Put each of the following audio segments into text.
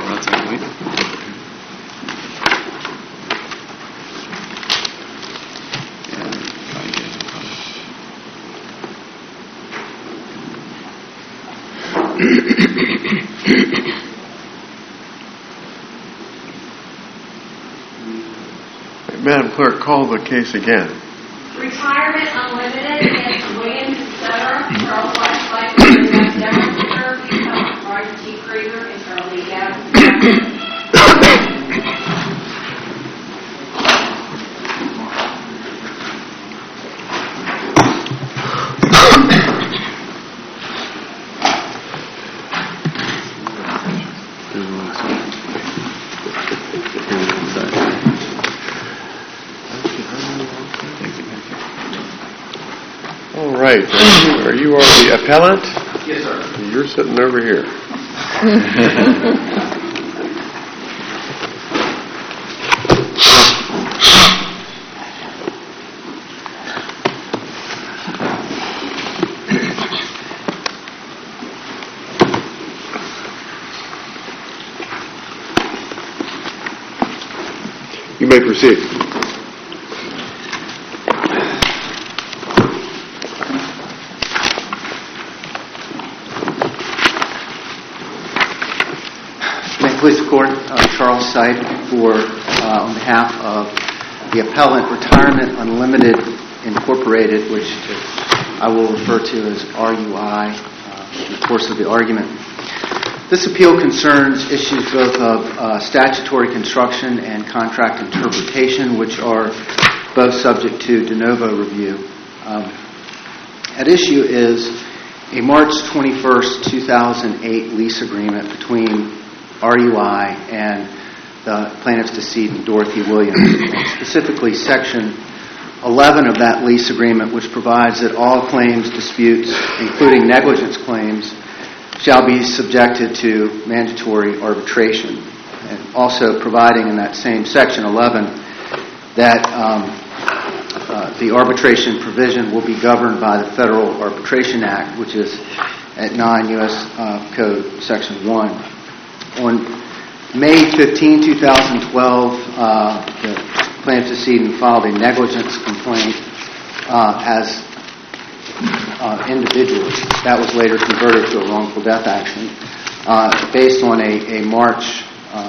relatively. Madam Clerk, call the case again. Retirement Unlimited against Williams, etc. Charles White, Demonstrator, Roger T. Krieger, and Charles E. Gavin. All right. Are you the appellant? Yes, sir. You're sitting over here. You may proceed. Police Court, Charles Seid on behalf of the appellant, Retirement Unlimited Incorporated, which I will refer to as RUI in the course of the argument. This appeal concerns issues both of statutory construction and contract interpretation, which are both subject to de novo review. At issue is a March 21st, 2008 lease agreement between RUI and the plaintiff's decedent, Dorothy Williams, and specifically Section 11 of that lease agreement, which provides that all claims, disputes, including negligence claims, shall be subjected to mandatory arbitration, and also providing in that same Section 11 that the arbitration provision will be governed by the Federal Arbitration Act, which is at 9 U.S. Code Section 1. On May 15, 2012, the plaintiff's decedent filed a negligence complaint as individuals. That was later converted to a wrongful death action based on a March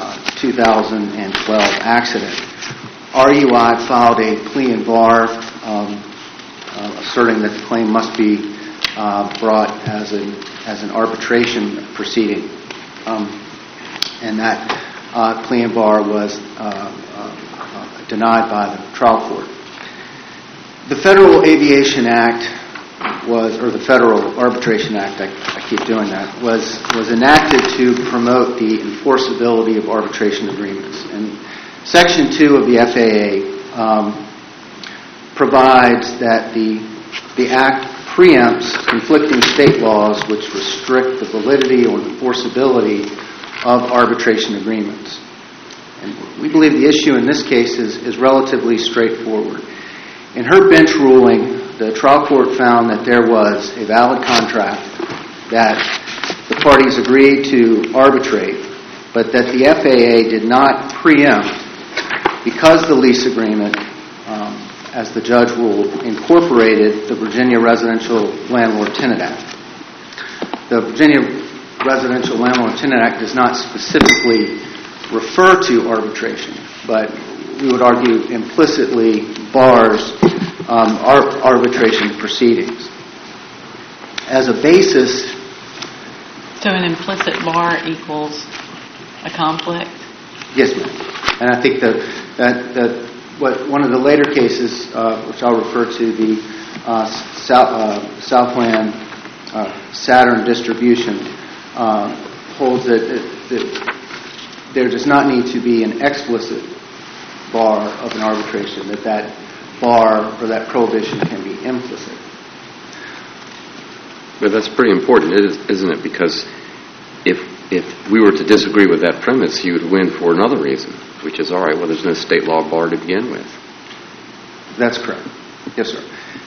2012 accident. RUI filed a plea in bar asserting that the claim must be brought as an arbitration proceeding. And that plea in bar was denied by the trial court. The Federal Aviation Act or the Federal Arbitration Act, I keep doing that, was enacted to promote the enforceability of arbitration agreements. And Section 2 of the FAA provides that the Act preempts conflicting state laws which restrict the validity or enforceability of arbitration agreements. And we believe the issue in this case is relatively straightforward. In her bench ruling, the trial court found that there was a valid contract that the parties agreed to arbitrate, but that the FAA did not preempt because the lease agreement, as the judge ruled, incorporated the Virginia Residential Landlord-Tenant Act. The Virginia Residential Landlord-Tenant Act does not specifically refer to arbitration, but we would argue implicitly bars arbitration proceedings. As a basis... So an implicit bar equals a conflict? Yes, ma'am. And I think that one of the later cases, which I'll refer to, the Southland Saturn distribution, holds that there does not need to be an explicit bar of an arbitration, that bar or that prohibition can be implicit. But that's pretty important, isn't it? Because if we were to disagree with that premise, you would win for another reason, which is, all right, well, there's no state law bar to begin with. That's correct. Yes, sir.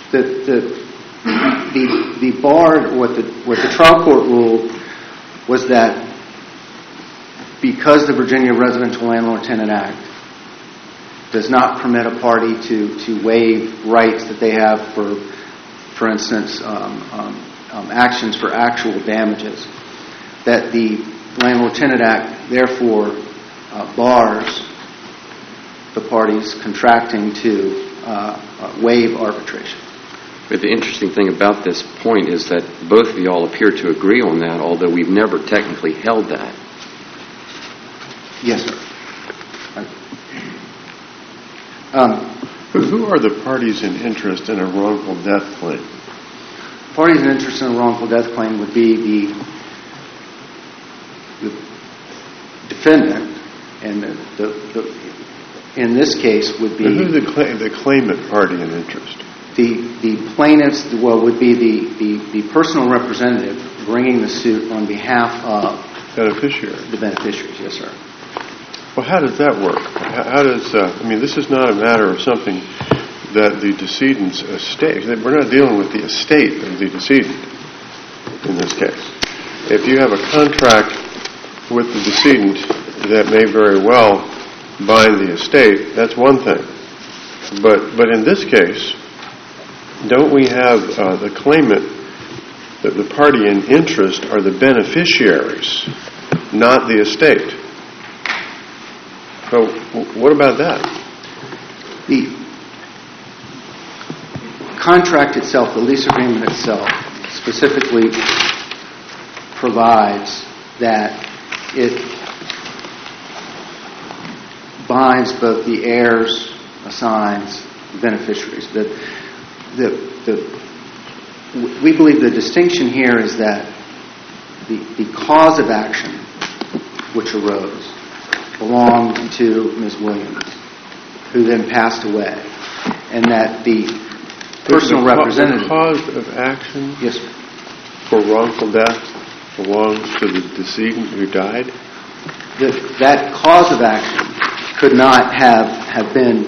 The bar, what the trial court ruled was that because the Virginia Residential Landlord-Tenant Act does not permit a party to waive rights that they have for instance, actions for actual damages, that the Landlord-Tenant Act therefore bars the parties contracting to waive arbitration. But the interesting thing about this point is that both of you all appear to agree on that, although we've never technically held that. Yes, sir. Who are the parties in interest in a wrongful death claim? Parties in interest in a wrongful death claim would be the defendant, and in this case would be... Who's the claimant party in interest? The plaintiffs, would be the personal representative bringing the suit on behalf of... Beneficiary. The beneficiaries, yes, sir. Well, how does that work? How does... this is not a matter of something that the decedent's estate... We're not dealing with the estate of the decedent in this case. If you have a contract with the decedent that may very well bind the estate, that's one thing. But in this case, don't we have the claimant, the party in interest are the beneficiaries, not the estate? So what about that? The contract itself, the lease agreement itself, specifically provides that it binds both the heirs, assigns, beneficiaries. We believe the distinction here is that the cause of action which arose belonged to Ms. Williams, who then passed away, and that the personal representative... The cause of action yes, sir. For wrongful death belongs to the decedent who died? That cause of action could not have been...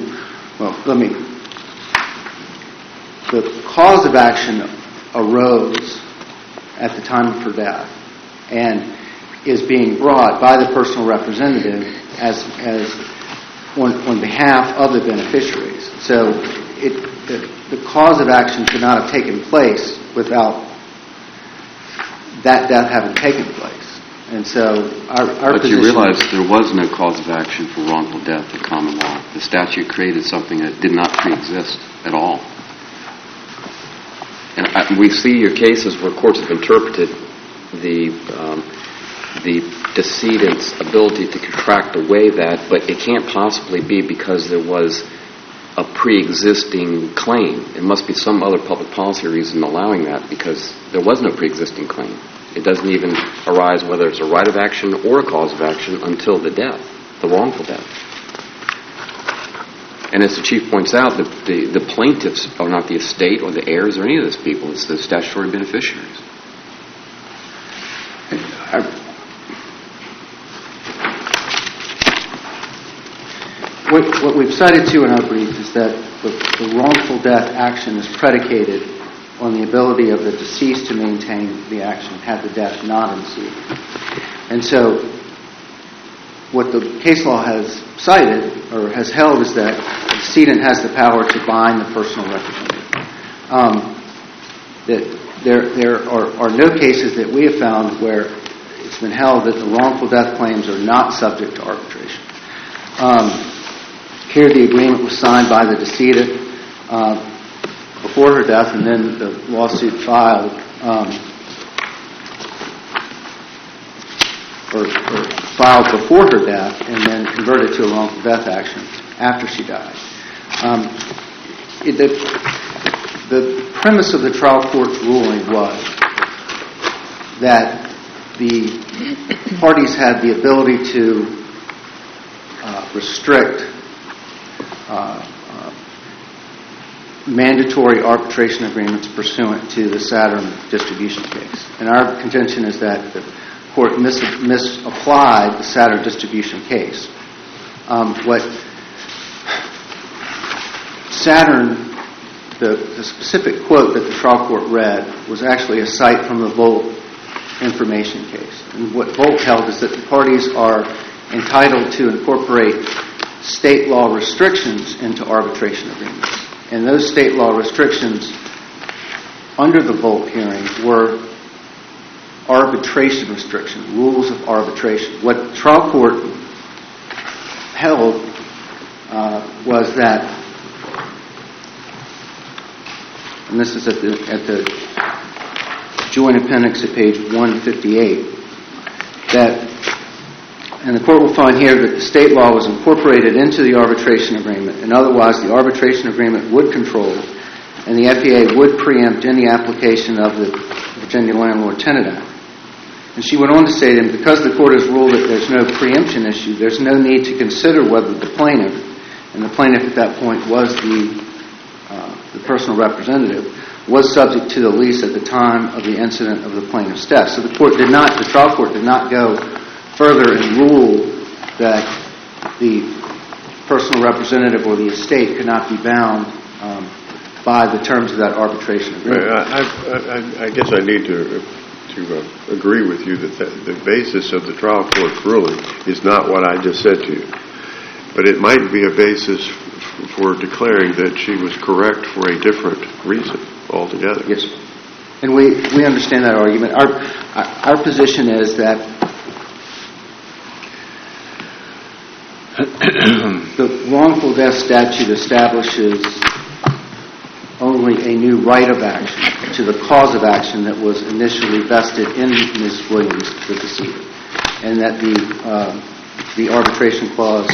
The cause of action arose at the time of her death and is being brought by the personal representative as on behalf of the beneficiaries. So the cause of action could not have taken place without that death having taken place. And so our But position... you realize there was no cause of action for wrongful death in common law. The statute created something that did not pre-exist at all. And we see your cases where courts have interpreted the decedent's ability to contract away that, but it can't possibly be because there was a pre-existing claim. It must be some other public policy reason allowing that, because there was no pre-existing claim. It doesn't even arise whether it's a right of action or a cause of action until the death, the wrongful death. And as the Chief points out, the plaintiffs are not the estate or the heirs or any of those people. It's the statutory beneficiaries. What we've cited to in our brief is that the wrongful death action is predicated on the ability of the deceased to maintain the action had the death not ensued. And so what the case law has cited or has held is that the decedent has the power to bind the personal representative. That there are no cases that we have found where it's been held that the wrongful death claims are not subject to arbitration. Here the agreement was signed by the decedent before her death, and then the lawsuit filed or filed before her death and then converted to a wrongful death action after she died. The premise of the trial court's ruling was that the parties had the ability to restrict mandatory arbitration agreements pursuant to the Saturn distribution case. And our contention is that the court misapplied the Saturn distribution case. What Saturn, the specific quote that the trial court read was actually a cite from the Volt information case. And what Volt held is that the parties are entitled to incorporate state law restrictions into arbitration agreements. And those state law restrictions under the Volk hearing were arbitration restrictions, rules of arbitration. What the trial court held was that, and this is at the Joint Appendix at page 158, and the court will find here that the state law was incorporated into the arbitration agreement, and otherwise the arbitration agreement would control, and the FAA would preempt any application of the Virginia Landlord-Tenant Act. And she went on to say that because the court has ruled that there's no preemption issue, there's no need to consider whether the plaintiff, and the plaintiff at that point was the personal representative, was subject to the lease at the time of the incident of the plaintiff's death. So the trial court did not go further and rule that the personal representative or the estate could not be bound by the terms of that arbitration agreement. I guess I need to agree with you that the basis of the trial court's ruling is not what I just said to you. But it might be a basis for declaring that she was correct for a different reason altogether. Yes. And we understand that argument. Our position is that the wrongful death statute establishes only a new right of action to the cause of action that was initially vested in Ms. Williams, the decedent, and that the arbitration clause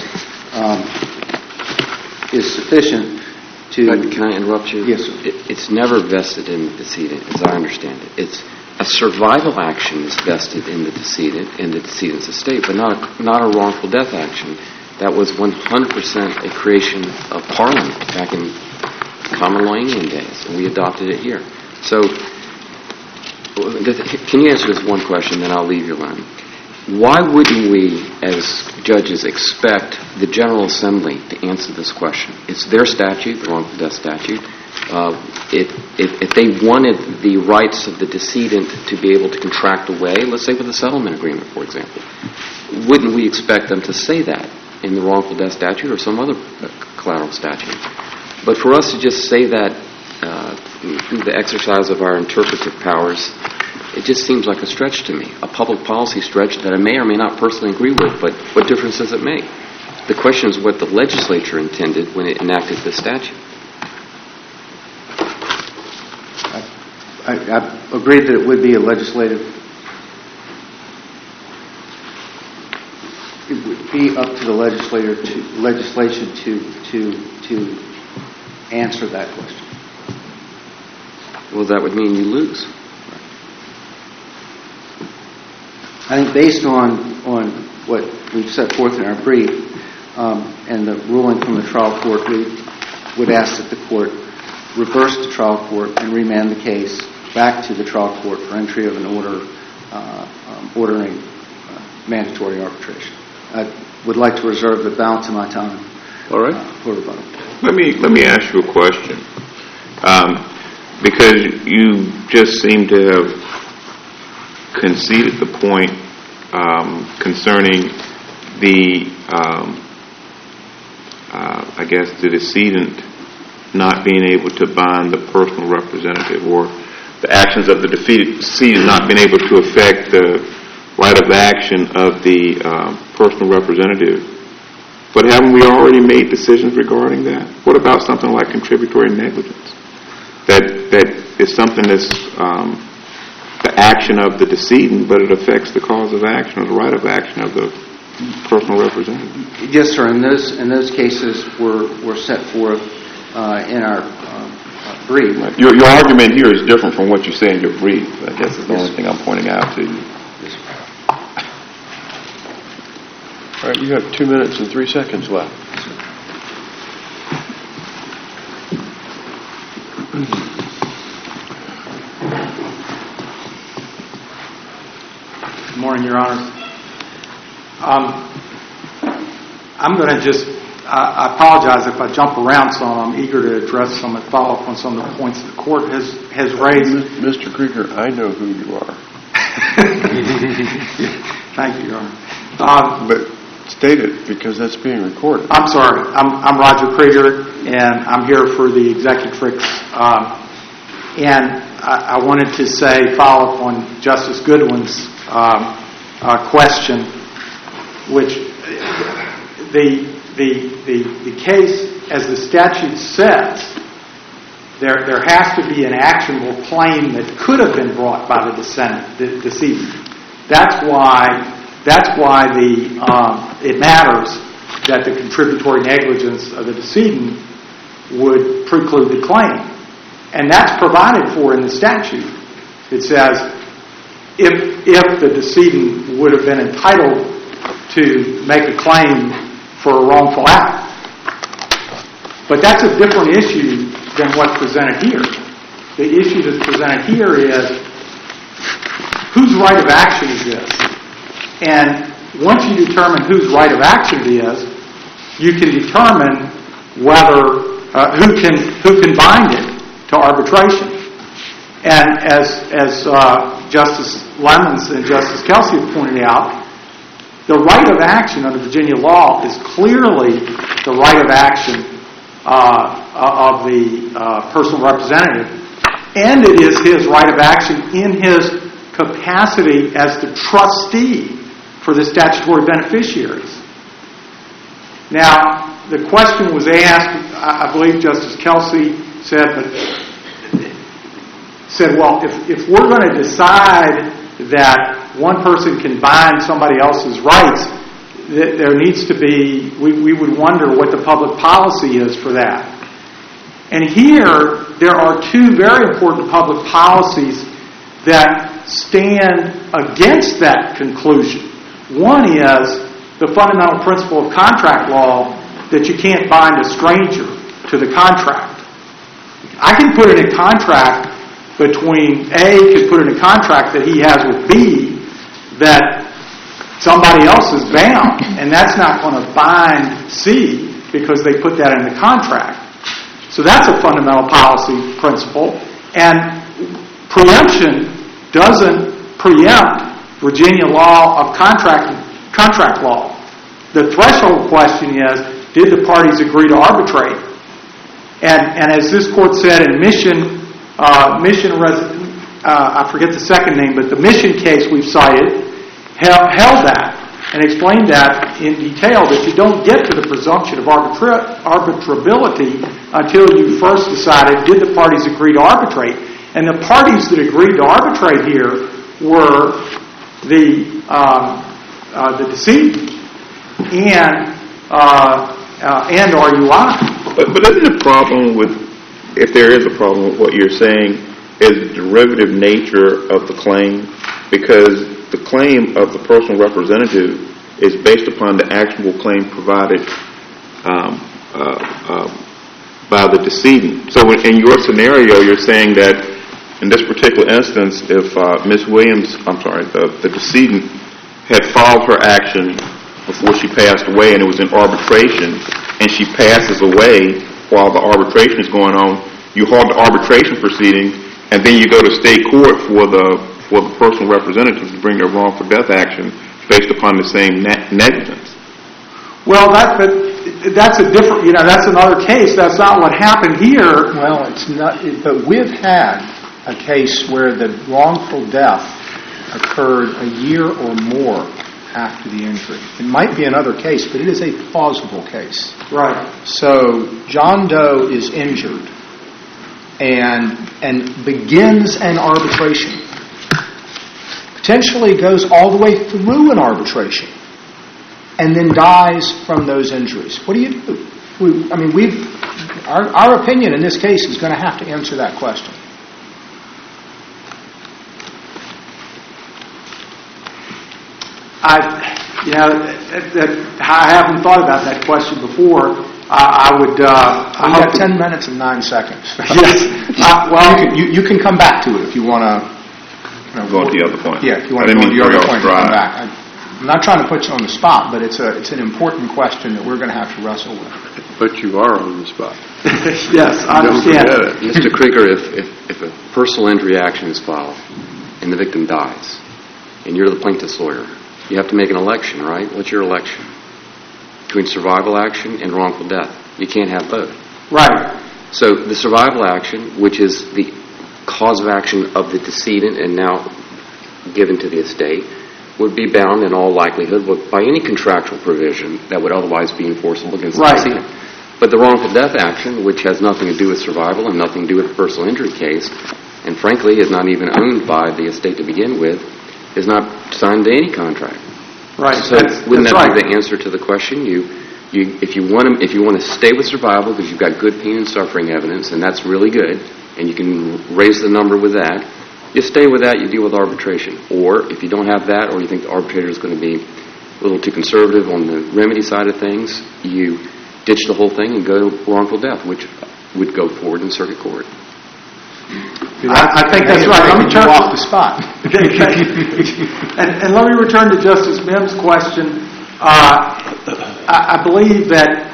is sufficient to... Can I interrupt you? Yes, sir. It's never vested in the decedent, as I understand it. It's a survival action is vested in the decedent's estate, but not a wrongful death action. That was 100% a creation of Parliament back in common law Indian days, and we adopted it here. So, can you answer this one question, then I'll leave you alone. Why wouldn't we, as judges, expect the General Assembly to answer this question? It's their statute, the wrongful death statute. If they wanted the rights of the decedent to be able to contract away, let's say with a settlement agreement, for example, wouldn't we expect them to say that in the wrongful death statute or some other collateral statute? But for us to just say that through the exercise of our interpretive powers, it just seems like a stretch to me, a public policy stretch that I may or may not personally agree with, but what difference does it make? The question is what the legislature intended when it enacted this statute. I agree that it would be a legislative... It would be up to the legislation to answer that question. Well, that would mean you lose. I think based on what we've set forth in our brief and the ruling from the trial court, we would ask that the court reverse the trial court and remand the case back to the trial court for entry of an order ordering mandatory arbitration. I would like to reserve the balance of my time. All right. For rebuttal. Let me ask you a question, because you just seem to have conceded the point concerning the, I guess, the decedent not being able to bind the personal representative, or the actions of the decedent not being able to affect the right of action of the personal representative. But haven't we already made decisions regarding that? What about something like contributory negligence? That is something that's the action of the decedent, but it affects the cause of action or the right of action of the personal representative. Yes, sir. And those cases were set forth in our brief. Your argument here is different from what you say in your brief. I guess is the only thing I'm pointing out to you. All right, you have 2 minutes and 3 seconds left. Good morning, Your Honor. I'm going to just, I apologize if I jump around some. I'm eager to address some and follow up on some of the points the court has raised. Mr. Krieger, I know who you are. Thank you, Your Honor. But State it, because that's being recorded. I'm sorry. I'm Roger Krieger, and I'm here for the executrix. And I wanted to follow up on Justice Goodwin's question, which the case, as the statute says, there has to be an actionable claim that could have been brought by the decedent. That's why it matters that the contributory negligence of the decedent would preclude the claim. And that's provided for in the statute. It says if the decedent would have been entitled to make a claim for a wrongful act. But that's a different issue than what's presented here. The issue that's presented here is whose right of action is this? And once you determine whose right of action it is, you can determine whether who can bind it to arbitration. And as Justice Lemons and Justice Kelsey have pointed out, the right of action under Virginia law is clearly the right of action of the personal representative, and it is his right of action in his capacity as the trustee for the statutory beneficiaries. Now, the question was asked, I believe Justice Kelsey said, well, if we're going to decide that one person can bind somebody else's rights, there needs to be, we would wonder what the public policy is for that. And here, there are two very important public policies that stand against that conclusion. One is the fundamental principle of contract law that you can't bind a stranger to the contract. I can put in a contract between A, could put in a contract that he has with B that somebody else is bound, and that's not going to bind C because they put that in the contract. So that's a fundamental policy principle, and preemption doesn't preempt Virginia law of contract law. The threshold question is, did the parties agree to arbitrate? And as this court said in I forget the second name, but the Mission case we've cited held that and explained that in detail, that you don't get to the presumption of arbitrability until you first decided, did the parties agree to arbitrate? And the parties that agreed to arbitrate here were the decedent and RUI. But isn't the problem with, if there is a problem with what you're saying, is the derivative nature of the claim? Because the claim of the personal representative is based upon the actionable claim provided by the decedent. So in your scenario, you're saying that in this particular instance, if Ms. Williams, the decedent, had filed her action before she passed away and it was in arbitration, and she passes away while the arbitration is going on, you hold the arbitration proceeding, and then you go to state court for the personal representative to bring a wrongful death action based upon the same negligence. Well, that's a different, that's another case. That's not what happened here. Well, it's not, but we've had a case where the wrongful death occurred a year or more after the injury. It might be another case, but it is a plausible case. Right. So John Doe is injured and begins an arbitration. Potentially goes all the way through an arbitration and then dies from those injuries. What do you do? Our opinion in this case is going to have to answer that question. I haven't thought about that question before. I would. You have 10 minutes and 9 seconds. Yes. You can come back to it if you want to. Go to the other point. Yeah, if you want to go to the other point, come back. I'm not trying to put you on the spot, but it's an important question that we're going to have to wrestle with. But you are on the spot. Yes, I understand. Mr. Krieger, if a personal injury action is filed and the victim dies, and you're the plaintiff's lawyer, you have to make an election, right? What's your election? between survival action and wrongful death. You can't have both. Right. So the survival action, which is the cause of action of the decedent and now given to the estate, would be bound in all likelihood by any contractual provision that would otherwise be enforceable against the decedent. But the wrongful death action, which has nothing to do with survival and nothing to do with the personal injury case, and frankly is not even owned by the estate to begin with, is not signed to any contract. Right. So wouldn't that be the answer to the question? If you want to stay with survival because you've got good pain and suffering evidence, and that's really good, and you can raise the number with that, you stay with that, you deal with arbitration. Or if you don't have that, or you think the arbitrator is going to be a little too conservative on the remedy side of things, you ditch the whole thing and go to wrongful death, which would go forward in circuit court. I think that's right. Let me turn off the spot. And let me return to Justice Mims' question. I believe that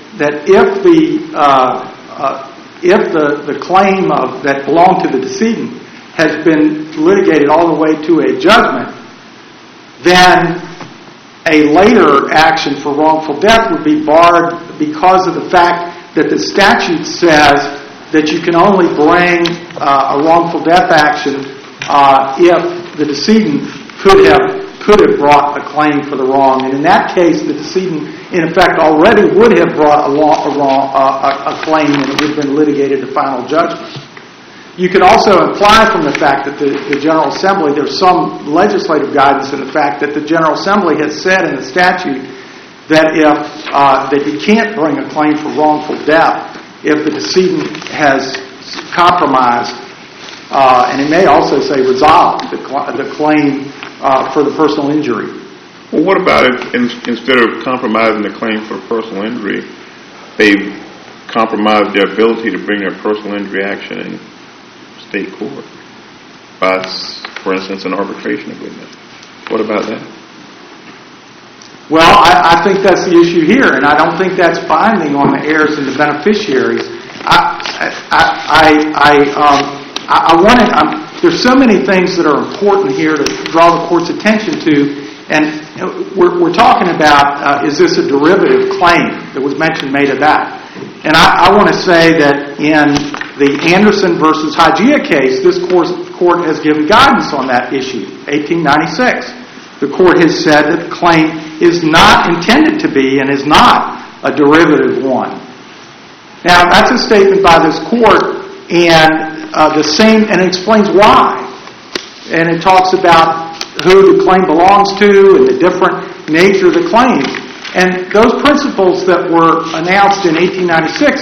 if the claim that belonged to the decedent has been litigated all the way to a judgment, then a later action for wrongful death would be barred because of the fact that the statute says that you can only bring a wrongful death action if the decedent could have brought a claim for the wrong. And in that case, the decedent, in effect, already would have brought a claim and it would have been litigated to final judgment. You can also imply from the fact that the General Assembly, there's some legislative guidance in the fact that the General Assembly has said in the statute that that you can't bring a claim for wrongful death if the decedent has compromised, and it may also say resolved the claim for the personal injury. Well, what about if instead of compromising the claim for personal injury, they compromised their ability to bring their personal injury action in state court by, for instance, an arbitration agreement? What about that? Well, I think that's the issue here, and I don't think that's binding on the heirs and the beneficiaries. There's so many things that are important here to draw the court's attention to, and we're talking about is this a derivative claim that was made of that? And I want to say that in the Anderson versus Hygiea case, this court has given guidance on that issue, 1896. The court has said that the claim is not intended to be and is not a derivative one. Now, that's a statement by this court, and and it explains why. And it talks about who the claim belongs to and the different nature of the claim. And those principles that were announced in 1896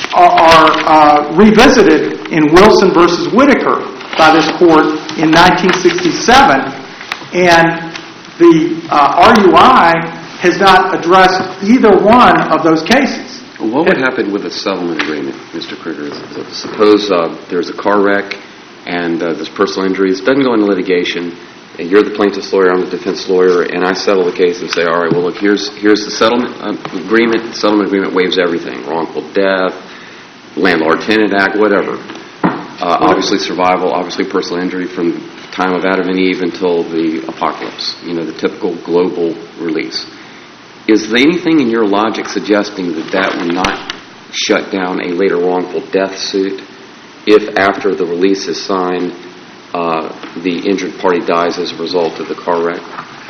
are revisited in Wilson versus Whitaker by this court in 1967, and the RUI has not addressed either one of those cases. What would happen with a settlement agreement, Mr. Krieger? Suppose there's a car wreck and there's personal injuries. It doesn't go into litigation. And you're the plaintiff's lawyer, I'm the defense lawyer, and I settle the case and say, all right, well, look, here's the settlement agreement. The settlement agreement waives everything: wrongful death, Landlord-Tenant Act, whatever. Obviously survival, obviously personal injury from the time of Adam and Eve until the apocalypse, the typical global release. Is there anything in your logic suggesting that would not shut down a later wrongful death suit if after the release is signed the injured party dies as a result of the car wreck?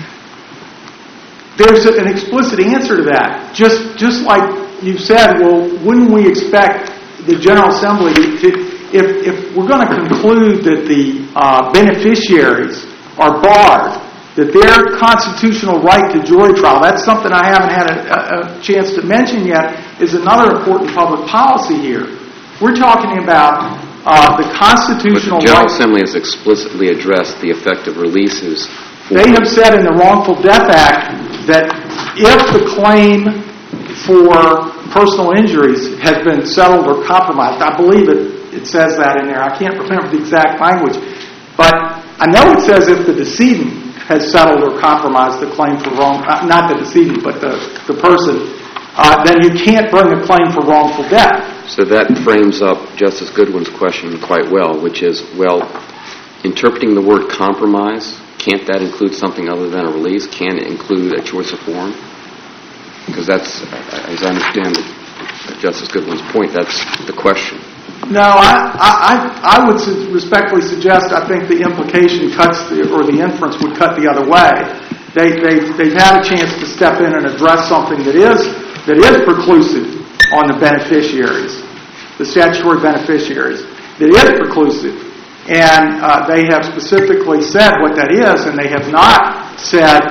There's an explicit answer to that. Just like you said, well, wouldn't we expect the General Assembly to, if we're going to conclude that the beneficiaries are barred, that their constitutional right to jury trial, that's something I haven't had a chance to mention yet, is another important public policy here. We're talking about the constitutional right. But the General right. Assembly has explicitly addressed the effect of releases. They have said in the Wrongful Death Act that if the claim for personal injuries has been settled or compromised, I believe it says that in there. I can't remember the exact language. But I know it says if the decedent has settled or compromised the claim for not the decedent, but the person, then you can't bring a claim for wrongful death. So that frames up Justice Goodwin's question quite well, which is, well, interpreting the word compromise, can't that include something other than a release? Can it include a choice of form? Because that's, as I understand Justice Goodwin's point, that's the question. No, I would respectfully suggest I think the implication or the inference would cut the other way. They've had a chance to step in and address something that is preclusive on the beneficiaries, the statutory beneficiaries. That is preclusive. And they have specifically said what that is, and they have not said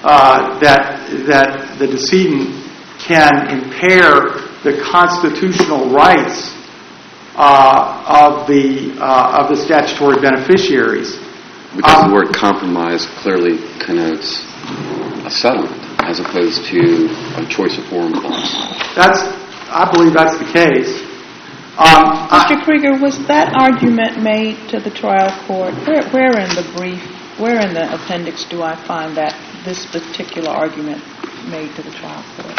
that the decedent can impair the constitutional rights of the statutory beneficiaries. Because the word compromise clearly connotes a settlement as opposed to a choice of forum clause. I believe that's the case. Mr. Krieger, was that argument made to the trial court? Where in the brief, where in the appendix do I find this particular argument made to the trial court?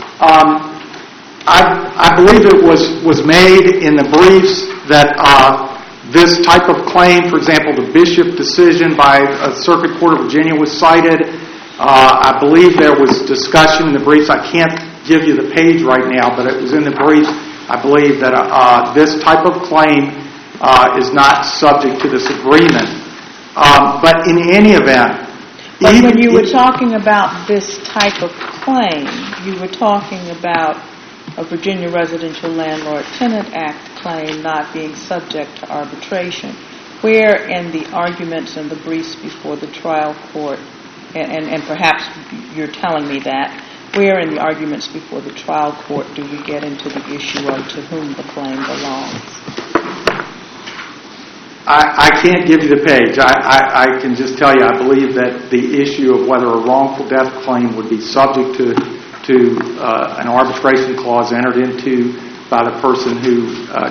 I believe it was made in the briefs that this type of claim, for example, the Bishop decision by a Circuit Court of Virginia was cited. I believe there was discussion in the briefs. I can't give you the page right now, but it was in the briefs. I believe that this type of claim is not subject to this agreement. But in any event... But when you were talking about this type of claim, you were talking about a Virginia Residential Landlord-Tenant Act claim not being subject to arbitration. Where in the arguments and the briefs before the trial court, and perhaps you're telling me that, where in the arguments before the trial court do we get into the issue of to whom the claim belongs? I can't give you the page. I can just tell you I believe that the issue of whether a wrongful death claim would be subject to an arbitration clause entered into by the person who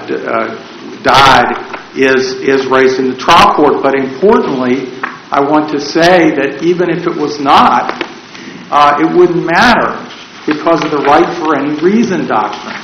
died is raised in the trial court. But importantly, I want to say that even if it was not, it wouldn't matter because of the right for any reason doctrine.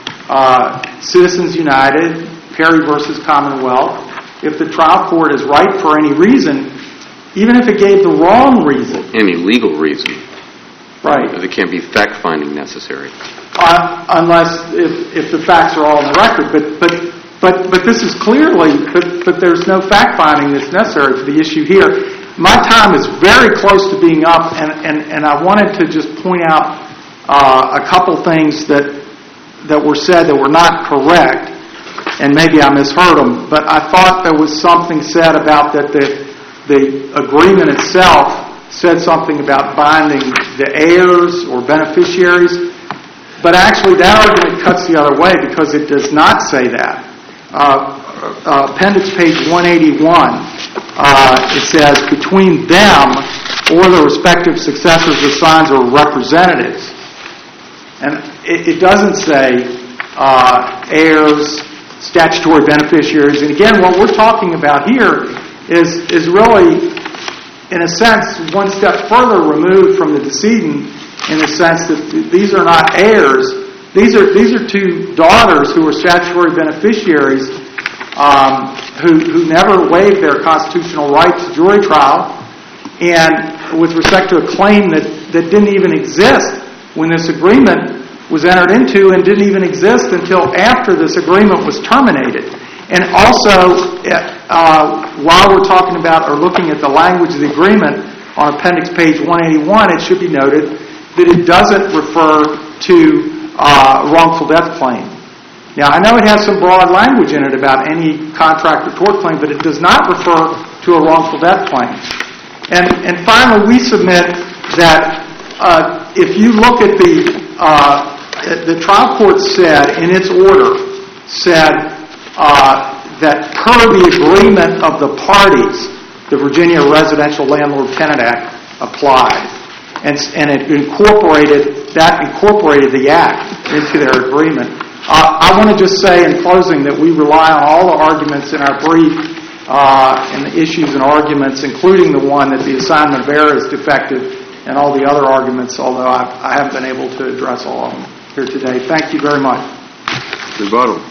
Citizens United, Perry versus Commonwealth, if the trial court is right for any reason, even if it gave the wrong reason. Any legal reason. Right. There can't be fact-finding necessary. Unless if the facts are all in the record. But this is clearly, but there's no fact-finding that's necessary for the issue here. My time is very close to being up, and I wanted to just point out a couple things that were said that were not correct, and maybe I misheard them, but I thought there was something said about that the agreement itself said something about binding the heirs or beneficiaries, but actually that argument cuts the other way because it does not say that. Appendix page 181, it says, between them or the respective successors, assigns, or representatives. And it doesn't say heirs, statutory beneficiaries. And again, what we're talking about here is really, in a sense, one step further removed from the decedent in the sense that these are not heirs. These are two daughters who are statutory beneficiaries who never waived their constitutional right to jury trial, and with respect to a claim that didn't even exist when this agreement was entered into and didn't even exist until after this agreement was terminated. And also, while we're talking about or looking at the language of the agreement on appendix page 181, it should be noted that it doesn't refer to wrongful death claim. Now, I know it has some broad language in it about any contract or tort claim, but it does not refer to a wrongful death claim. And finally, we submit that if you look at the trial court said, in its order, said that per the agreement of the parties, the Virginia Residential Landlord-Tenant Act applied. And it incorporated the act into their agreement. I want to just say in closing that we rely on all the arguments in our brief and the issues and arguments, including the one that the assignment of error is defective, and all the other arguments, although I haven't been able to address all of them here today. Thank you very much. Rebuttal.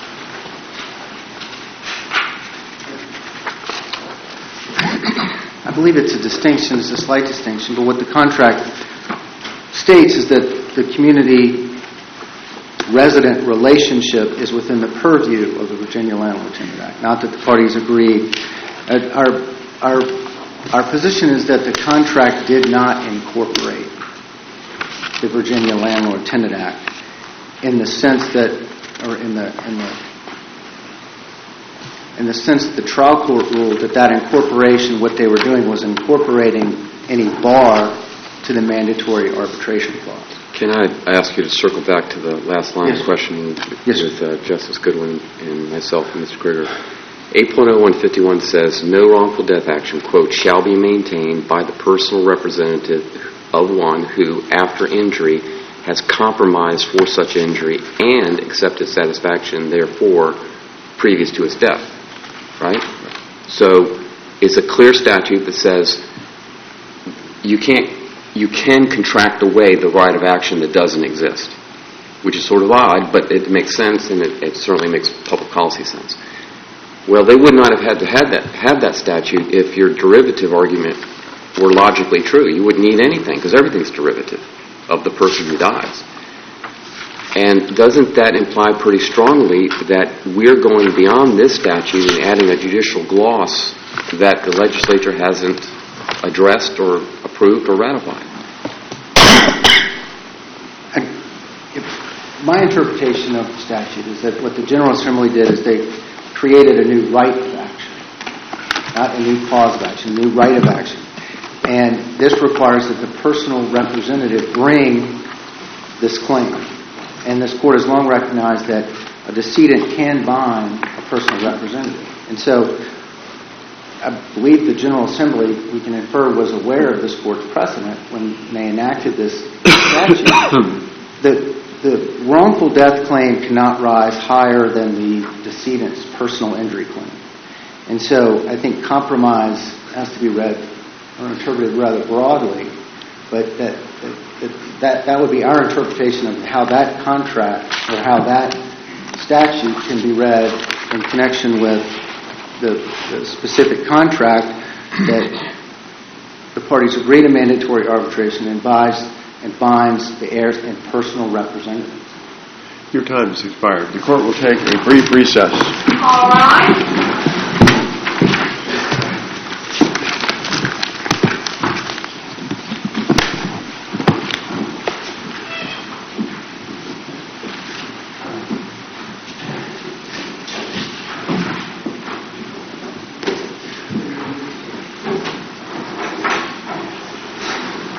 I believe it's a distinction, it's a slight distinction, but what the contract states is that the community resident relationship is within the purview of the Virginia Landlord Tenant Act, not that the parties agree. Our position is that the contract did not incorporate the Virginia Landlord Tenant Act in the sense that, or in the sense that the trial court ruled that incorporation, what they were doing was incorporating any bar to the mandatory arbitration clause. Can I ask you to circle back to the last line Yes. of questioning Yes, with Justice Goodwin and myself and Mr. Krieger? 8.0151 says, no wrongful death action, quote, shall be maintained by the personal representative of one who, after injury, has compromised for such injury and accepted satisfaction, therefore, previous to his death. Right? So it's a clear statute that says you can contract away the right of action that doesn't exist, which is sort of odd, but it makes sense, and it certainly makes public policy sense. Well, they would not have had to have that statute if your derivative argument were logically true. You wouldn't need anything because everything's derivative of the person who dies. And doesn't that imply pretty strongly that we're going beyond this statute and adding a judicial gloss that the legislature hasn't addressed or approved or ratified? My interpretation of the statute is that what the General Assembly did is they created a new right of action, not a new cause of action, a new right of action. And this requires that the personal representative bring this claim. And this Court has long recognized that a decedent can bind a personal representative. And so I believe the General Assembly, we can infer, was aware of this Court's precedent when they enacted this statute. The wrongful death claim cannot rise higher than the decedent's personal injury claim. And so I think compromise has to be read or interpreted rather broadly, but that would be our interpretation of how that contract or how that statute can be read in connection with the specific contract that the parties agree to mandatory arbitration and binds the heirs and personal representatives. Your time has expired. The Court will take a brief recess. All right.